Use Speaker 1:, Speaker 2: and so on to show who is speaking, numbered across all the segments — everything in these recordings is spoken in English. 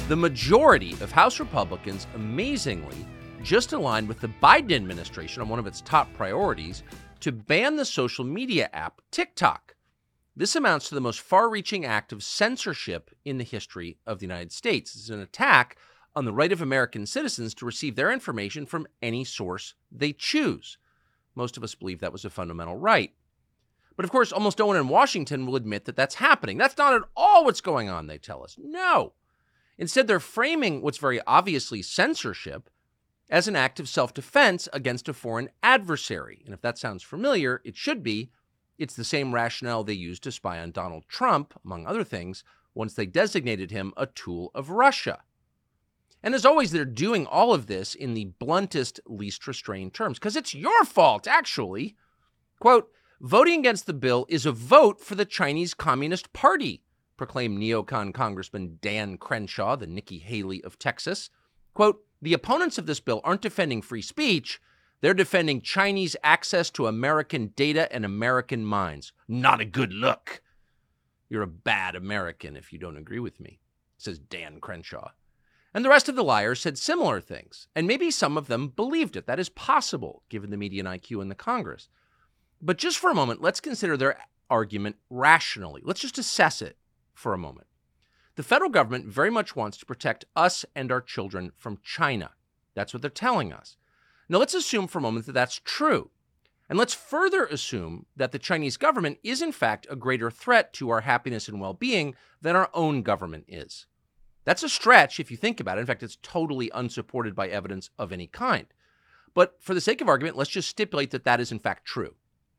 Speaker 1: The majority of House Republicans, amazingly, just aligned with the Biden administration on one of its top priorities to ban the social media app TikTok. This amounts to the most far-reaching act of censorship in the history of the United States. It's an attack on the right of American citizens to receive their information from any source they choose. Most of us believe that was a fundamental right. But of course, almost no one in Washington will admit that that's happening. That's not at all what's going on, they tell us. No. Instead, they're framing what's very obviously censorship as an act of self-defense against a foreign adversary. And if that sounds familiar, it should be. It's the same rationale they used to spy on Donald Trump, among other things, once they designated him a tool of Russia. And as always, they're doing all of this in the bluntest, least restrained terms, because it's your fault, actually. Quote, voting against the bill is a vote for the Chinese Communist Party, proclaimed neocon Congressman Dan Crenshaw, the Nikki Haley of Texas. Quote, the opponents of this bill aren't defending free speech. They're defending Chinese access to American data and American minds. Not a good look. You're a bad American if you don't agree with me, says Dan Crenshaw. And the rest of the liars said similar things, and maybe some of them believed it. That is possible, given the median IQ in the Congress. But just for a moment, let's consider their argument rationally. Let's just assess it for a moment. The federal government very much wants to protect us and our children from China. That's what they're telling us. Now, let's assume for a moment that that's true. And let's further assume that the Chinese government is, in fact, a greater threat to our happiness and well-being than our own government is. That's a stretch if you think about it. In fact, it's totally unsupported by evidence of any kind. But for the sake of argument, let's just stipulate that that is, in fact, true.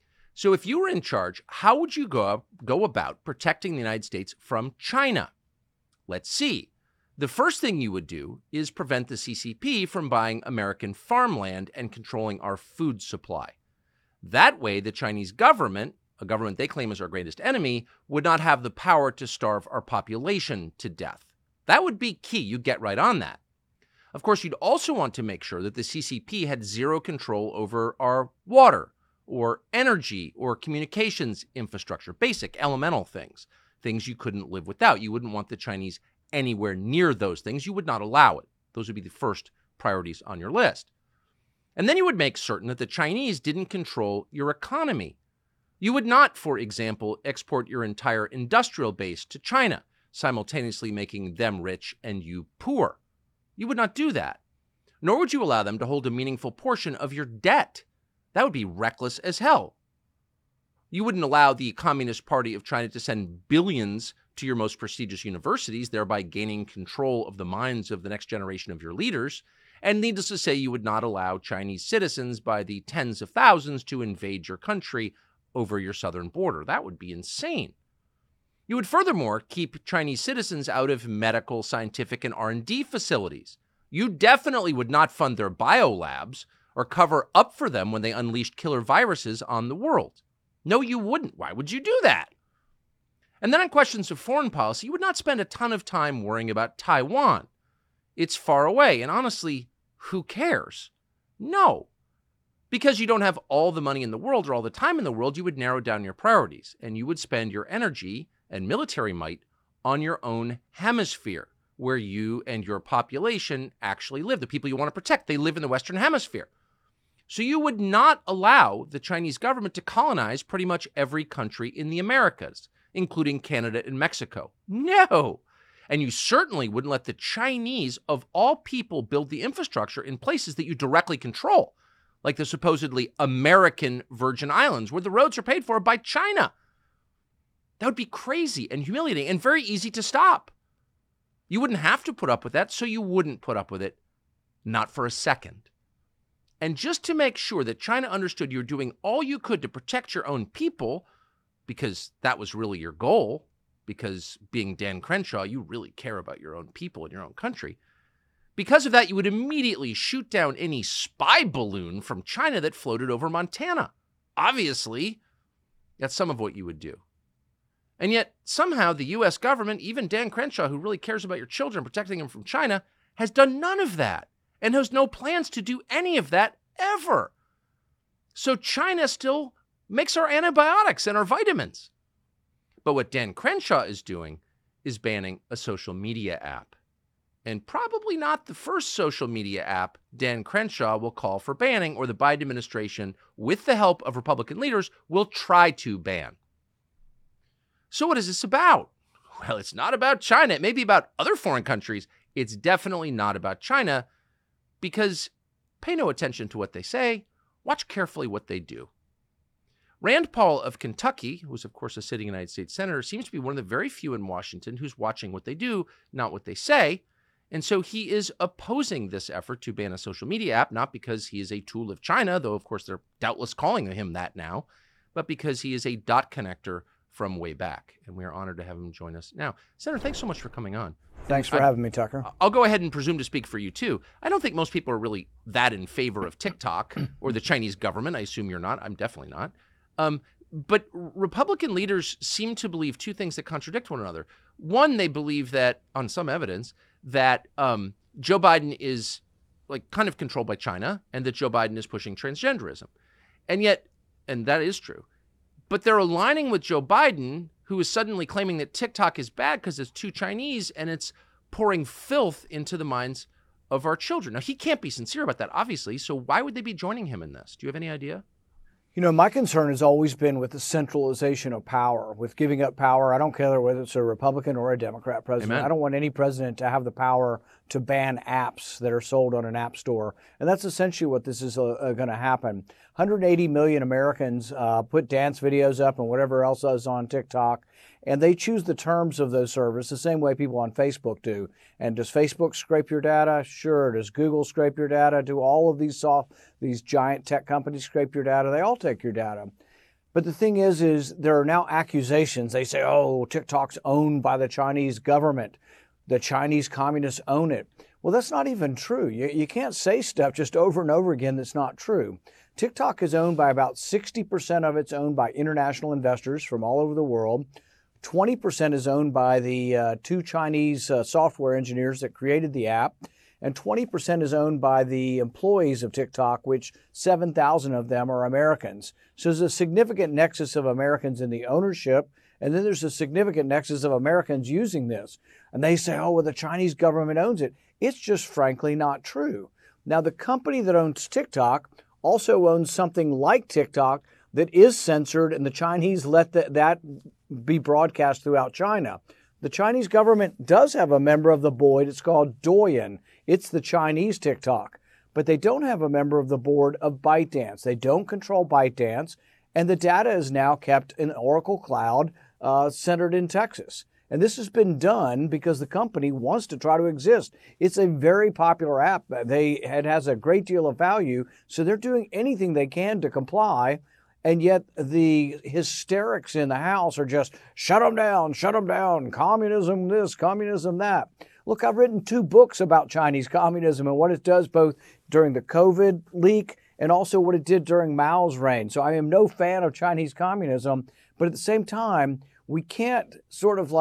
Speaker 1: So if you were in charge, how would you go about protecting the United States from China? Let's see. The first thing you would do is prevent the CCP from buying American farmland and controlling our food supply. That way, the Chinese government, a government they claim is our greatest enemy, would not have the power to starve our population to death. That would be key. You get right on that. Of course, you'd also want to make sure that the CCP had zero control over our water or energy or communications infrastructure, basic elemental things, things you couldn't live without. You wouldn't want the Chinese anywhere near those things. You would not allow it. Those would be the first priorities on your list. And then you would make certain that the Chinese didn't control your economy. You would not, for example, export your entire industrial base to China, simultaneously making them rich and you poor. You would not do that. Nor would you allow them to hold a meaningful portion of your debt. That would be reckless as hell. You wouldn't allow the Communist Party of China to send billions to your most prestigious universities, thereby gaining control of the minds of the next generation of your leaders. And needless to say, you would not allow Chinese citizens by the tens of thousands to invade your country over your southern border. That would be insane. You would furthermore keep Chinese citizens out of medical, scientific, and R&D facilities. You definitely would not fund their biolabs or cover up for them when they unleashed killer viruses on the world. No, you wouldn't. Why would you do that? And then on questions of foreign policy, you would not spend a ton of time worrying about Taiwan. It's far away, and honestly, who cares? No. Because you don't have all the money in the world or all the time in the world, you would narrow down your priorities, and you would spend your energy and military might on your own hemisphere, where you and your population actually live. The people you want to protect, they live in the Western Hemisphere. So you would not allow the Chinese government to colonize pretty much every country in the Americas, including Canada and Mexico. No. And you certainly wouldn't let the Chinese, of all people, build the infrastructure in places that you directly control, like the supposedly American Virgin Islands, where the roads are paid for by China. That would be crazy and humiliating and very easy to stop. You wouldn't have to put up with that, so you wouldn't put up with it, not for a second. And just to make sure that China understood you're doing all you could to protect your own people, because that was really your goal, because being Dan Crenshaw, you really care about your own people and your own country. Because of that, you would immediately shoot down any spy balloon from China that floated over Montana. Obviously, that's some of what you would do. And yet, somehow, the U.S. government, even Dan Crenshaw, who really cares about your children, protecting them from China, has done none of that and has no plans to do any of that ever. So China still makes our antibiotics and our vitamins. But what Dan Crenshaw is doing is banning a social media app. and probably not the first social media app Dan Crenshaw will call for banning, or the Biden administration, with the help of Republican leaders, will try to ban. So what is this about? Well, it's not about China. It may be about other foreign countries. It's definitely not about China, because pay no attention to what they say. Watch carefully what they do. Rand Paul of Kentucky, who's of course a sitting United States senator, seems to be one of the very few in Washington who's watching what they do, not what they say. And so he is opposing this effort to ban a social media app, not because he is a tool of China, though of course they're doubtless calling him that now, but because he is a dot connector from way back. And we are honored to have him join us now. Senator, thanks so much for coming on.
Speaker 2: Thanks for having me, Tucker.
Speaker 1: I'll go ahead and presume to speak for you, too. I don't think most people are really that in favor of TikTok or the Chinese government. I assume you're not. I'm definitely not. But Republican leaders seem to believe two things that contradict one another. One, they believe that, on some evidence, that Joe Biden is like kind of controlled by China, and that Joe Biden is pushing transgenderism. And yet, and that is true, but they're aligning with Joe Biden, who is suddenly claiming that TikTok is bad because it's too Chinese and it's pouring filth into the minds of our children. Now, he can't be sincere about that, obviously, so why would they be joining him in this? Do you have any idea?
Speaker 2: You know, my concern has always been with the centralization of power, with giving up power. I don't care whether it's a Republican or a Democrat president.
Speaker 1: Amen.
Speaker 2: I don't want any president to have the power to ban apps that are sold on an app store. And that's essentially what this is going to happen. 180 million Americans put dance videos up and whatever else is on TikTok, and they choose the terms of those services the same way people on Facebook do. And does Facebook scrape your data? Sure. Does Google scrape your data? Do all of these giant tech companies scrape your data? They all take your data. But the thing is there are now accusations. They say, oh, TikTok's owned by the Chinese government. The Chinese communists own it. Well, that's not even true. You can't say stuff just over and over again that's not true. TikTok is owned by about 60% of it's owned by international investors from all over the world. 20% is owned by the two Chinese software engineers that created the app, and 20% is owned by the employees of TikTok, which 7,000 of them are Americans. So there's a significant nexus of Americans in the ownership, and then there's a significant nexus of Americans using this. And they say, oh, well, the Chinese government owns it. It's just frankly not true. Now, the company that owns TikTok also owns something like TikTok that is censored, and the Chinese let that be broadcast throughout China. The Chinese government does have a member of the board. It's called Douyin. It's the Chinese TikTok. But they don't have a member of the board of ByteDance. They don't control ByteDance, and the data is now kept in Oracle Cloud, centered in Texas. And this has been done because the company wants to try to exist. It's a very popular app. It has a great deal of value, so they're doing anything they can to comply. And yet the hysterics in the House are just, shut them down, communism this, communism that. Look, I've written 2 books about Chinese communism and what it does both during the COVID leak and also what it did during Mao's reign. So I am no fan of Chinese communism, but at the same time, we can't sort of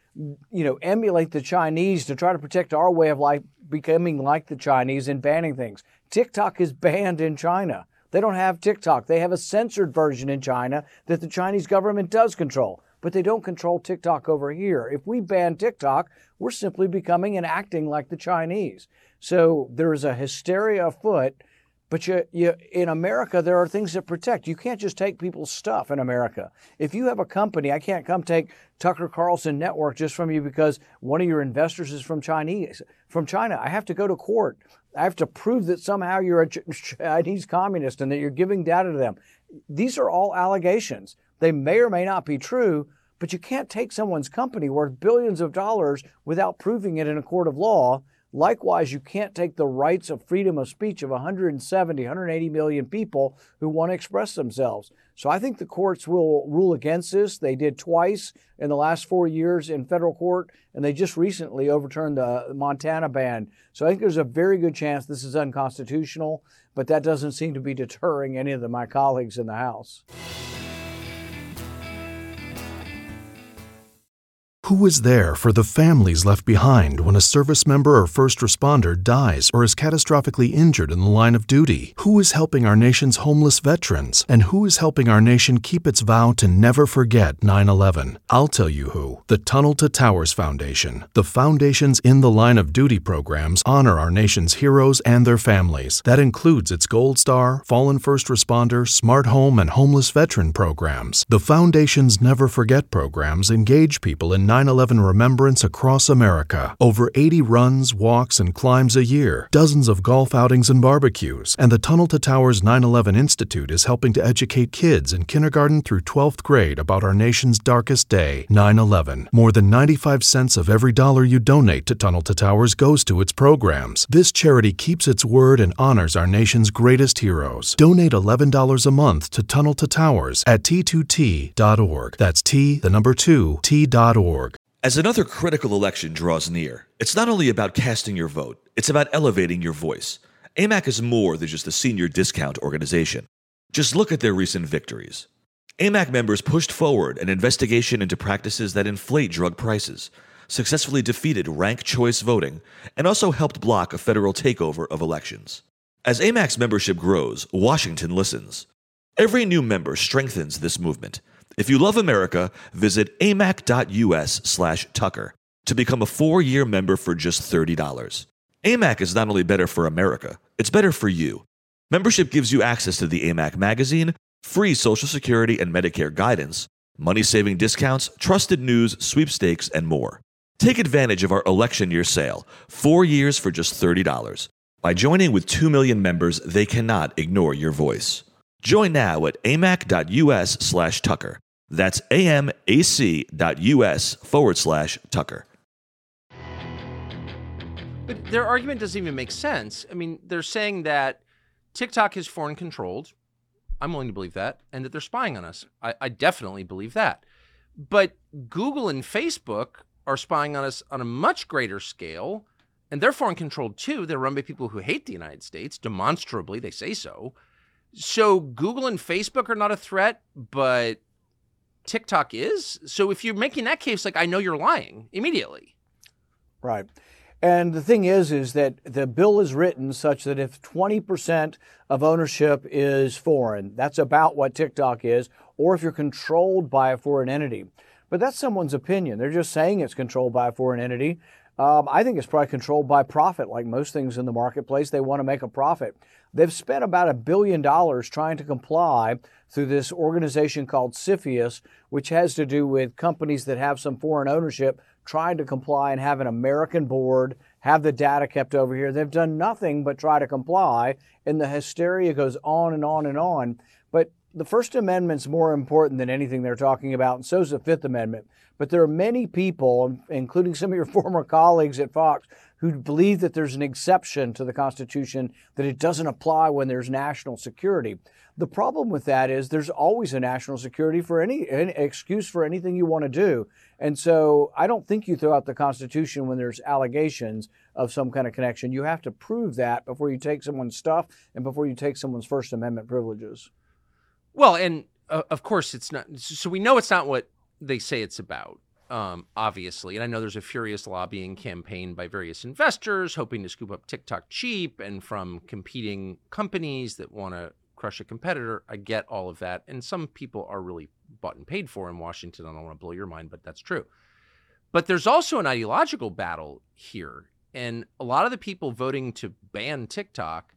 Speaker 2: emulate the Chinese to try to protect our way of life, becoming like the Chinese and banning things. TikTok is banned in China. They don't have TikTok. They have a censored version in China that the Chinese government does control, but they don't control TikTok over here. If we ban TikTok, we're simply becoming and acting like the Chinese. So there is a hysteria afoot, but in America, there are things that protect. You can't just take people's stuff in America. If you have a company, I can't come take Tucker Carlson Network just from you because one of your investors is from China. I have to go to court. I have to prove that somehow you're a Chinese communist and that you're giving data to them. These are all allegations. They may or may not be true, but you can't take someone's company worth billions of dollars without proving it in a court of law. Likewise, you can't take the rights of freedom of speech of 180 million people who want to express themselves. So I think the courts will rule against this. They did twice in the last 4 years in federal court, and they just recently overturned the Montana ban. So I think there's a very good chance this is unconstitutional, but that doesn't seem to be deterring any of my colleagues in the House.
Speaker 3: Who is there for the families left behind when a service member or first responder dies or is catastrophically injured in the line of duty? Who is helping our nation's homeless veterans? And who is helping our nation keep its vow to never forget 9/11? I'll tell you who. The Tunnel to Towers Foundation. The foundation's In the Line of Duty programs honor our nation's heroes and their families. That includes its Gold Star, Fallen First Responder, Smart Home, and Homeless Veteran programs. The foundation's Never Forget programs engage people in 9/11 remembrance across America. Over 80 runs, walks, and climbs a year, dozens of golf outings and barbecues, and the Tunnel to Towers 9/11 Institute is helping to educate kids in kindergarten through 12th grade about our nation's darkest day, 9/11. More than 95 cents of every dollar you donate to Tunnel to Towers goes to its programs. This charity keeps its word and honors our nation's greatest heroes. Donate $11 a month to Tunnel to Towers at T2T.org. That's T2T.org.
Speaker 4: As another critical election draws near, it's not only about casting your vote, it's about elevating your voice. AMAC is more than just a senior discount organization. Just look at their recent victories. AMAC members pushed forward an investigation into practices that inflate drug prices, successfully defeated ranked choice voting, and also helped block a federal takeover of elections. As AMAC's membership grows, Washington listens. Every new member strengthens this movement. If you love America, visit amac.us/Tucker to become a 4-year member for just $30. AMAC is not only better for America, it's better for you. Membership gives you access to the AMAC magazine, free Social Security and Medicare guidance, money-saving discounts, trusted news, sweepstakes, and more. Take advantage of our election year sale, 4 years for just $30. By joining with 2 million members, they cannot ignore your voice. Join now at amac.us/Tucker. That's amac.us/Tucker.
Speaker 1: But their argument doesn't even make sense. I mean, they're saying that TikTok is foreign controlled. I'm willing to believe that. And that they're spying on us. I definitely believe that. But Google and Facebook are spying on us on a much greater scale. And they're foreign controlled too. They're run by people who hate the United States. Demonstrably, they say so. So Google and Facebook are not a threat, but TikTok is? So if you're making that case, like, I know you're lying immediately.
Speaker 2: Right. And the thing is that the bill is written such that if 20% of ownership is foreign, that's about what TikTok is, or if you're controlled by a foreign entity. But that's someone's opinion. They're just saying it's controlled by a foreign entity. I think it's probably controlled by profit. Like most things in the marketplace, they want to make a profit. They've spent about $1 billion trying to comply through this organization called CFIUS, which has to do with companies that have some foreign ownership trying to comply and have an American board, have the data kept over here. They've done nothing but try to comply, and the hysteria goes on and on and on. But the First Amendment's more important than anything they're talking about, and so is the Fifth Amendment. But there are many people, including some of your former colleagues at Fox, who believe that there's an exception to the Constitution, that it doesn't apply when there's national security. The problem with that is there's always a national security for any excuse for anything you want to do. And so I don't think you throw out the Constitution when there's allegations of some kind of connection. You have to prove that before you take someone's stuff and before you take someone's First Amendment privileges.
Speaker 1: Well, and of course it's not. So we know it's not what they say it's about, obviously. And I know there's a furious lobbying campaign by various investors hoping to scoop up TikTok cheap and from competing companies that want to crush a competitor. I get all of that. And some people are really bought and paid for in Washington. I don't want to blow your mind, but that's true. But there's also an ideological battle here. And a lot of the people voting to ban TikTok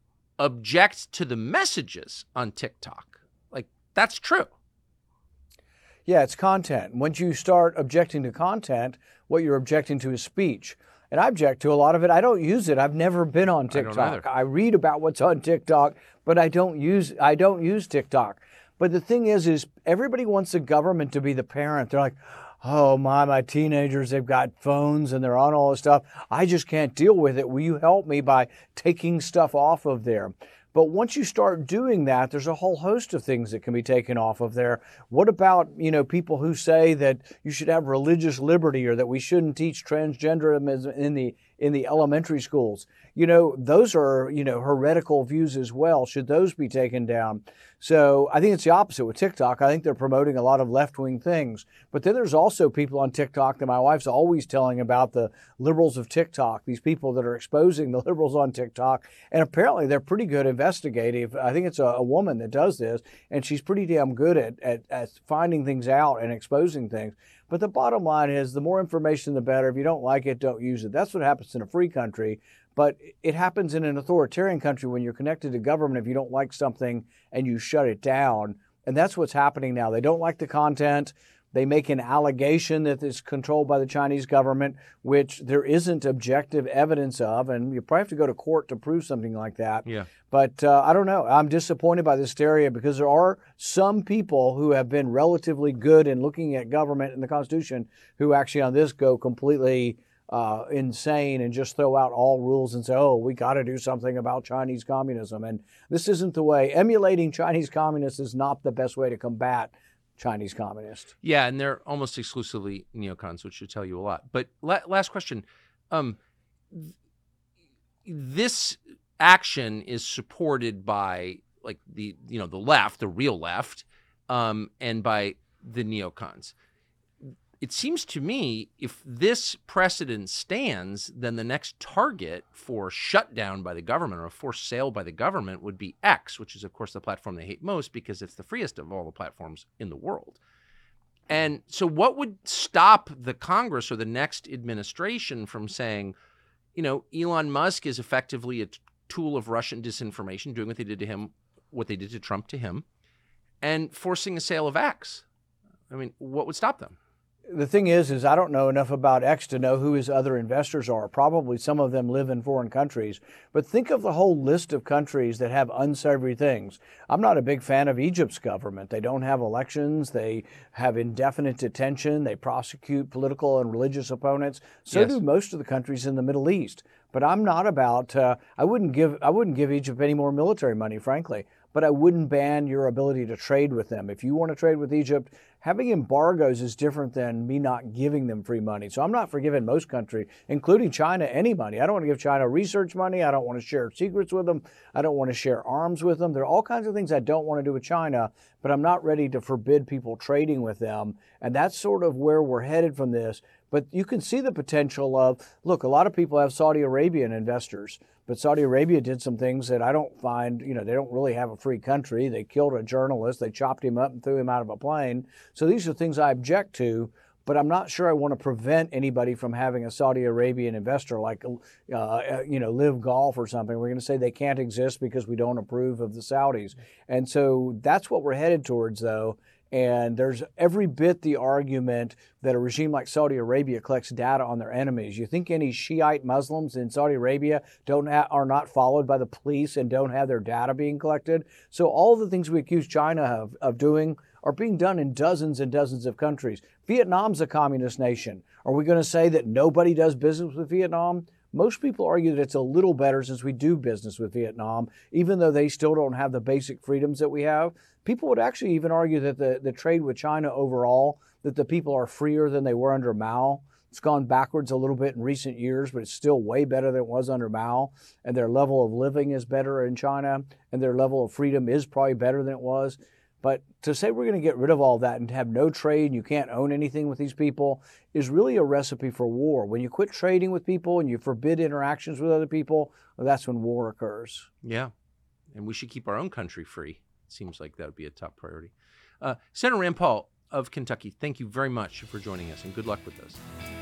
Speaker 1: object to the messages on TikTok. Like, that's true.
Speaker 2: Yeah, it's content. Once you start objecting to content, what you're objecting to is speech. And I object to a lot of it. I don't use it. I've never been on TikTok. I read about what's on TikTok, but I don't use TikTok. But the thing is everybody wants the government to be the parent. They're like, oh, my teenagers, they've got phones and they're on all this stuff. I just can't deal with it. Will you help me by taking stuff off of there? But once you start doing that, there's a whole host of things that can be taken off of there. What about, people who say that you should have religious liberty or that we shouldn't teach transgenderism in the in the elementary schools. You know, those are, you know, heretical views as well. Should those be taken down? So I think it's the opposite with TikTok. I think they're promoting a lot of left-wing things. But then there's also people on TikTok that my wife's always telling about, the liberals of TikTok, these people that are exposing the liberals on TikTok. And apparently they're pretty good investigative. I think it's a woman that does this, and she's pretty damn good at finding things out and exposing things. But the bottom line is, the more information, the better. If you don't like it, don't use it. That's what happens in a free country. But it happens in an authoritarian country when you're connected to government. If you don't like something and you shut it down, and that's what's happening now. They don't like the content. They make an allegation that it's controlled by the Chinese government, which there isn't objective evidence of, and you probably have to go to court to prove something like that.
Speaker 1: Yeah.
Speaker 2: But I don't know. I'm disappointed by this hysteria, because there are some people who have been relatively good in looking at government and the Constitution who actually on this go completely insane and just throw out all rules and say, oh, we got to do something about Chinese communism. And this isn't the way. Emulating Chinese communists is not the best way to combat Chinese communists.
Speaker 1: Yeah, and they're almost exclusively neocons, which should tell you a lot. But last question. This action is supported by like the left, the real left, and by the neocons. It seems to me if this precedent stands, then the next target for shutdown by the government or a forced sale by the government would be X, which is, of course, the platform they hate most because it's the freest of all the platforms in the world. And so what would stop the Congress or the next administration from saying, you know, Elon Musk is effectively a tool of Russian disinformation, doing what they did to him, what they did to Trump to him, and forcing a sale of X? I mean, what would stop them?
Speaker 2: The thing is I don't know enough about X to know who his other investors are. Probably some of them live in foreign countries. But think of the whole list of countries that have unsavory things. I'm not a big fan of Egypt's government. They don't have elections. They have indefinite detention. They prosecute political and religious opponents. So do most of the countries in the Middle East. But I'm not about. I wouldn't give Egypt any more military money, frankly. But I wouldn't ban your ability to trade with them. If you want to trade with Egypt, having embargoes is different than me not giving them free money. So I'm not for giving most countries, including China, any money. I don't want to give China research money. I don't want to share secrets with them. I don't want to share arms with them. There are all kinds of things I don't want to do with China, but I'm not ready to forbid people trading with them. And that's sort of where we're headed from this. But you can see the potential of, look, a lot of people have Saudi Arabian investors, but Saudi Arabia did some things that I don't find, you know, they don't really have a free country. They killed a journalist. They chopped him up and threw him out of a plane. So these are things I object to, but I'm not sure I want to prevent anybody from having a Saudi Arabian investor like, Live Golf or something. We're going to say they can't exist because we don't approve of the Saudis. And so that's what we're headed towards, though. And there's every bit the argument that a regime like Saudi Arabia collects data on their enemies. You think any Shiite Muslims in Saudi Arabia are not followed by the police and don't have their data being collected? So all the things we accuse China of doing are being done in dozens and dozens of countries. Vietnam's a communist nation. Are we going to say that nobody does business with Vietnam? Most people argue that it's a little better since we do business with Vietnam, even though they still don't have the basic freedoms that we have. People would actually even argue that the trade with China overall, that the people are freer than they were under Mao. It's gone backwards a little bit in recent years, but it's still way better than it was under Mao. And their level of living is better in China, and their level of freedom is probably better than it was. But to say we're going to get rid of all that and have no trade and you can't own anything with these people is really a recipe for war. When you quit trading with people and you forbid interactions with other people, well, that's when war occurs.
Speaker 1: Yeah, and we should keep our own country free. It seems like that would be a top priority. Senator Rand Paul of Kentucky, thank you very much for joining us, and good luck with this.